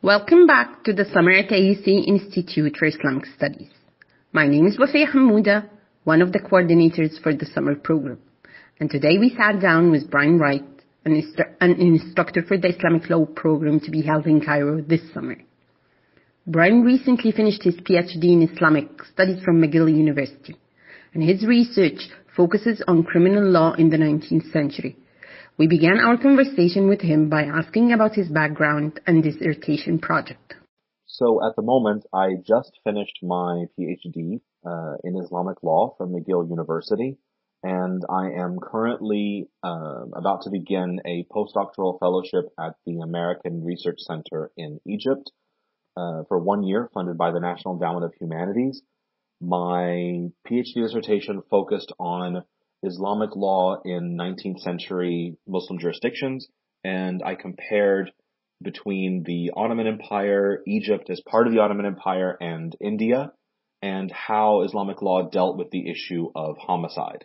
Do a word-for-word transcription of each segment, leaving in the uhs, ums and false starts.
Welcome back to the summer at A U C Institute for Islamic Studies. My name is Wafia Hamouda, one of the coordinators for the summer program. And today we sat down with Brian Wright, an, instru- an instructor for the Islamic Law program to be held in Cairo this summer. Brian recently finished his PhD in Islamic Studies from McGill University, and his research focuses on criminal law in the nineteenth century. We began our conversation with him by asking about his background and dissertation project. So at the moment, I just finished my PhD uh, in Islamic law from McGill University, and I am currently uh, about to begin a postdoctoral fellowship at the American Research Center in Egypt uh, for one year, funded by the National Endowment of Humanities. My PhD dissertation focused on Islamic law in nineteenth century Muslim jurisdictions, and I compared between the Ottoman Empire, Egypt as part of the Ottoman Empire, and India, and how Islamic law dealt with the issue of homicide.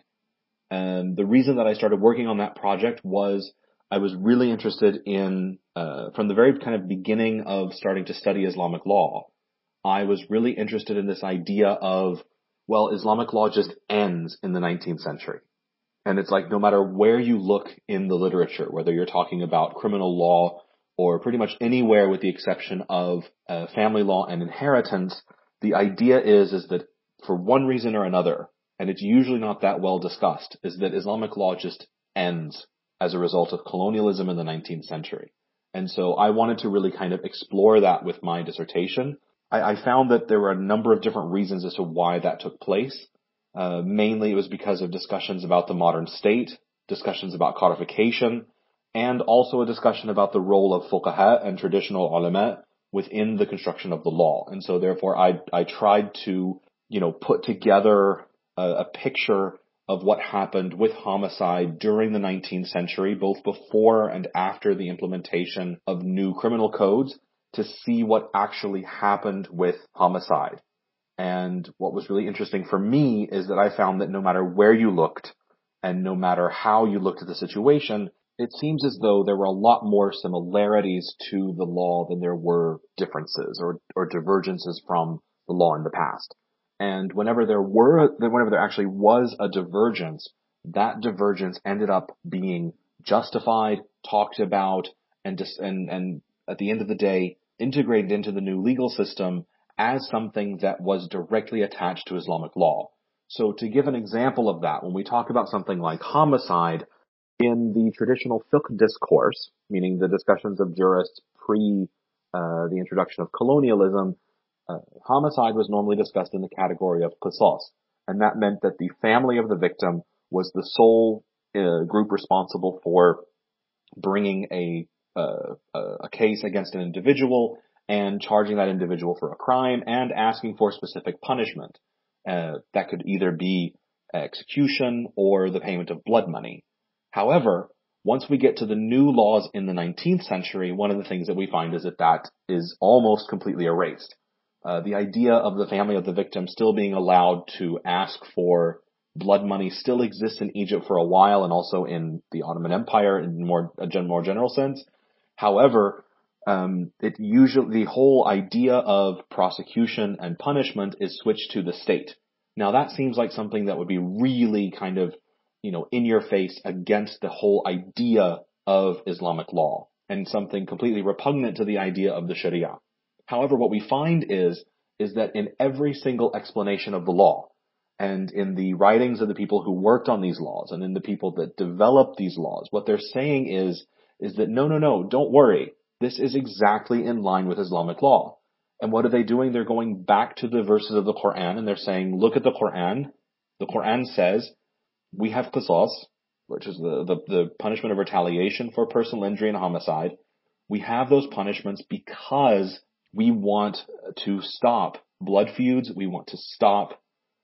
And the reason that I started working on that project was I was really interested in, uh, from the very kind of beginning of starting to study Islamic law, I was really interested in this idea of, well, Islamic law just ends in the nineteenth century. And it's like no matter where you look in the literature, whether you're talking about criminal law or pretty much anywhere with the exception of uh, family law and inheritance, the idea is, is that for one reason or another, and it's usually not that well discussed, is that Islamic law just ends as a result of colonialism in the nineteenth century. And so I wanted to really kind of explore that with my dissertation. I, I found that there were a number of different reasons as to why that took place. Uh, mainly it was because of discussions about the modern state, discussions about codification, and also a discussion about the role of fuqaha and traditional ulama within the construction of the law. And so therefore I, I tried to, you know, put together a, a picture of what happened with homicide during the nineteenth century, both before and after the implementation of new criminal codes, to see what actually happened with homicide. And what was really interesting for me is that I found that no matter where you looked and no matter how you looked at the situation, it seems as though there were a lot more similarities to the law than there were differences or, or divergences from the law in the past. And whenever there were, whenever there actually was a divergence, that divergence ended up being justified, talked about, and just, and, and at the end of the day, integrated into the new legal system as something that was directly attached to Islamic law. So to give an example of that, when we talk about something like homicide, in the traditional fiqh discourse, meaning the discussions of jurists pre uh, the introduction of colonialism, uh, homicide was normally discussed in the category of qisas. And that meant that the family of the victim was the sole uh, group responsible for bringing a, uh, a case against an individual and charging that individual for a crime and asking for specific punishment. Uh, that could either be execution or the payment of blood money. However, once we get to the new laws in the nineteenth century, one of the things that we find is that that is almost completely erased. Uh, the idea of the family of the victim still being allowed to ask for blood money still exists in Egypt for a while and also in the Ottoman Empire in more, a more general sense. However, Um, it usually, the whole idea of prosecution and punishment is switched to the state. Now that seems like something that would be really kind of, you know, in your face against the whole idea of Islamic law and something completely repugnant to the idea of the Sharia. However, what we find is, is that in every single explanation of the law and in the writings of the people who worked on these laws and in the people that developed these laws, what they're saying is, is that no, no, no, don't worry. This is exactly in line with Islamic law. And what are they doing? They're going back to the verses of the Quran and they're saying, look at the Quran. The Quran says we have qisas, which is the, the, the punishment of retaliation for personal injury and homicide. We have those punishments because we want to stop blood feuds. We want to stop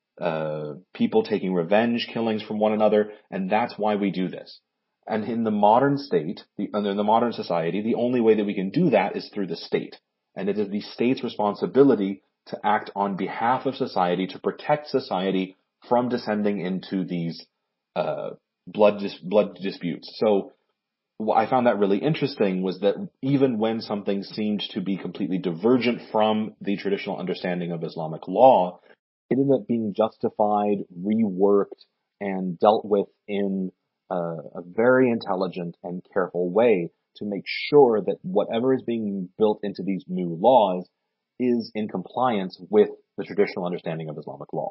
uh, people taking revenge killings from one another. And that's why we do this. And in the modern state, the, in the modern society, the only way that we can do that is through the state. And it is the state's responsibility to act on behalf of society, to protect society from descending into these uh, blood dis- blood disputes. So what I found that really interesting was that even when something seemed to be completely divergent from the traditional understanding of Islamic law, it ended up being justified, reworked, and dealt with in a, a very intelligent and careful way to make sure that whatever is being built into these new laws is in compliance with the traditional understanding of Islamic law.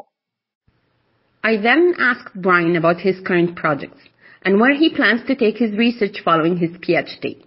I then asked Brian about his current projects and where he plans to take his research following his PhD.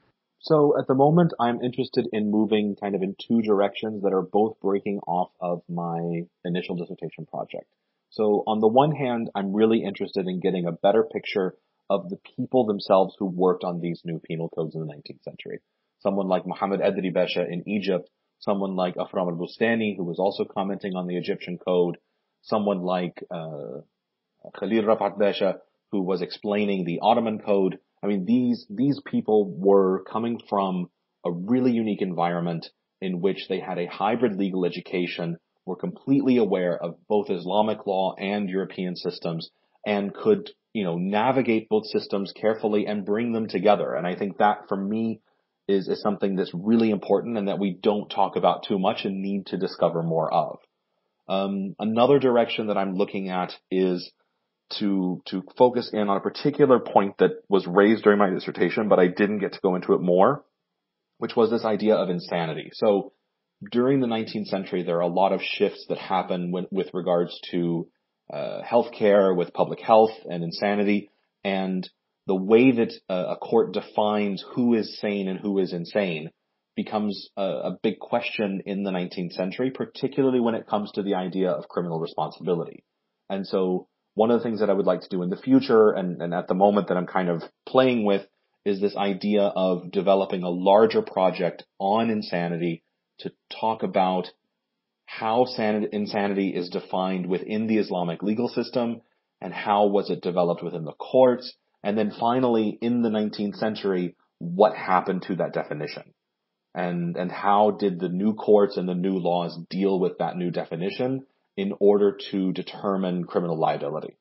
So at the moment, I'm interested in moving kind of in two directions that are both breaking off of my initial dissertation project. So on the one hand, I'm really interested in getting a better picture of the people themselves who worked on these new penal codes in the nineteenth century. Someone like Muhammad Adri Basha in Egypt, someone like Afram al-Bustani, who was also commenting on the Egyptian code, someone like uh, Khalil Rafat Basha, who was explaining the Ottoman code. I mean, these these people were coming from a really unique environment in which they had a hybrid legal education, were completely aware of both Islamic law and European systems, and could, you know, navigate both systems carefully and bring them together. And I think that, for me, is, is something that's really important and that we don't talk about too much and need to discover more of. Um, another direction that I'm looking at is to to focus in on a particular point that was raised during my dissertation, but I didn't get to go into it more, which was this idea of insanity. So during the nineteenth century, there are a lot of shifts that happen with, with regards to uh, healthcare, with public health and insanity, and the way that uh, a court defines who is sane and who is insane becomes a, a big question in the nineteenth century, particularly when it comes to the idea of criminal responsibility. And so one of the things that I would like to do in the future, and, and at the moment that I'm kind of playing with, is this idea of developing a larger project on insanity to talk about how san- insanity is defined within the Islamic legal system and how was it developed within the courts. And then finally, in the nineteenth century, what happened to that definition? And, and how did the new courts and the new laws deal with that new definition in order to determine criminal liability?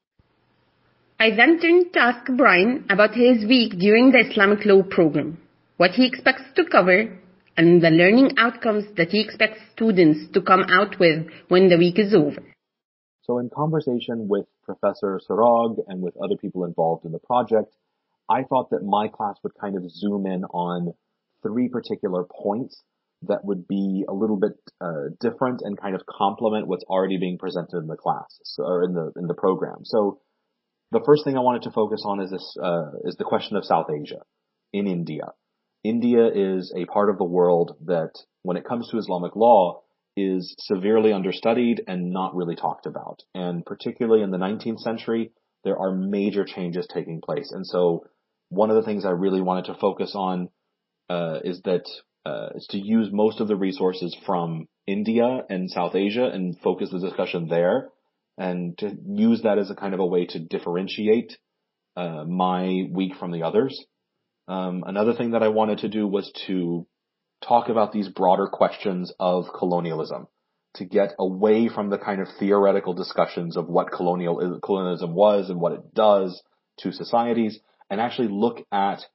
I then turned to ask Brian about his week during the Islamic law program, what he expects to cover, and the learning outcomes that he expects students to come out with when the week is over. So in conversation with Professor Sarag and with other people involved in the project, I thought that my class would kind of zoom in on three particular points that would be a little bit uh, different and kind of complement what's already being presented in the class, so, or in the in the program. So the first thing I wanted to focus on is this uh, is the question of South Asia in India. India is a part of the world that, when it comes to Islamic law, is severely understudied and not really talked about. And particularly in the nineteenth century, there are major changes taking place. And so one of the things I really wanted to focus on uh, is that uh, is to use most of the resources from India and South Asia and focus the discussion there, and to use that as a kind of a way to differentiate uh, my week from the others. Um, another thing that I wanted to do was to talk about these broader questions of colonialism, to get away from the kind of theoretical discussions of what colonial colonialism was and what it does to societies, and actually look at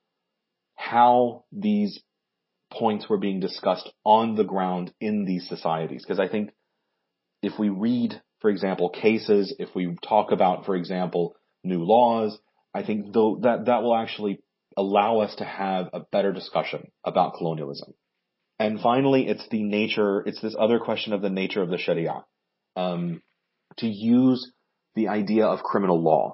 how these points were being discussed on the ground in these societies. Because I think if we read, for example, cases, if we talk about, for example, new laws, I think though that that will actually allow us to have a better discussion about colonialism. And finally, it's the nature, it's this other question of the nature of the Sharia. Um, to use the idea of criminal law,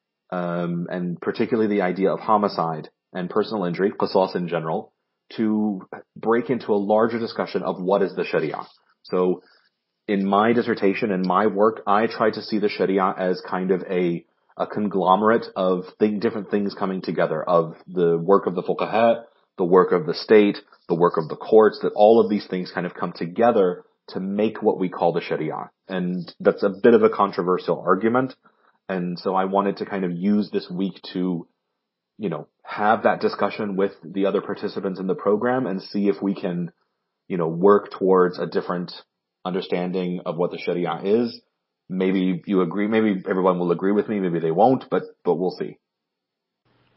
um, and particularly the idea of homicide and personal injury, qisas in general, to break into a larger discussion of what is the Sharia. So in my dissertation and my work, I try to see the Sharia as kind of a, a conglomerate of th- different things coming together, of the work of the fuqaha, the work of the state, the work of the courts, that all of these things kind of come together to make what we call the Sharia. And that's a bit of a controversial argument. And so I wanted to kind of use this week to, you know, have that discussion with the other participants in the program and see if we can, you know, work towards a different understanding of what the Sharia is. Maybe you agree, maybe everyone will agree with me, maybe they won't, but, but we'll see.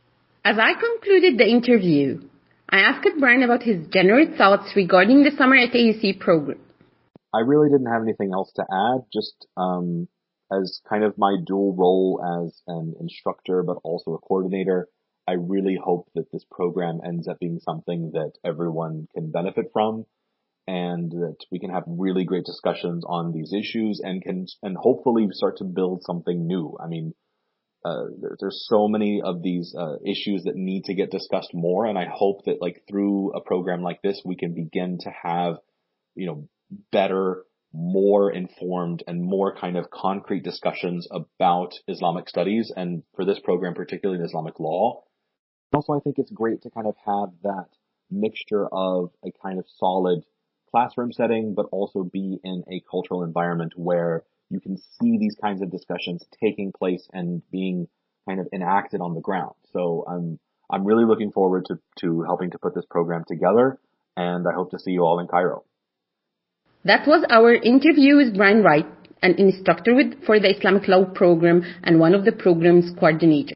As I concluded the interview, I asked Brian about his general thoughts regarding the Summer at A U C program. I really didn't have anything else to add, just um, as kind of my dual role as an instructor but also a coordinator, I really hope that this program ends up being something that everyone can benefit from and that we can have really great discussions on these issues and can and hopefully start to build something new. I mean, uh, there, there's so many of these uh, issues that need to get discussed more, and I hope that like through a program like this, we can begin to have, you know, better, more informed and more kind of concrete discussions about Islamic studies, and for this program, particularly in Islamic law. Also, I think it's great to kind of have that mixture of a kind of solid classroom setting, but also be in a cultural environment where you can see these kinds of discussions taking place and being kind of enacted on the ground. So I'm I'm really looking forward to, to helping to put this program together, and I hope to see you all in Cairo. That was our interview with Brian Wright, an instructor with, for the Islamic Law program and one of the program's coordinators.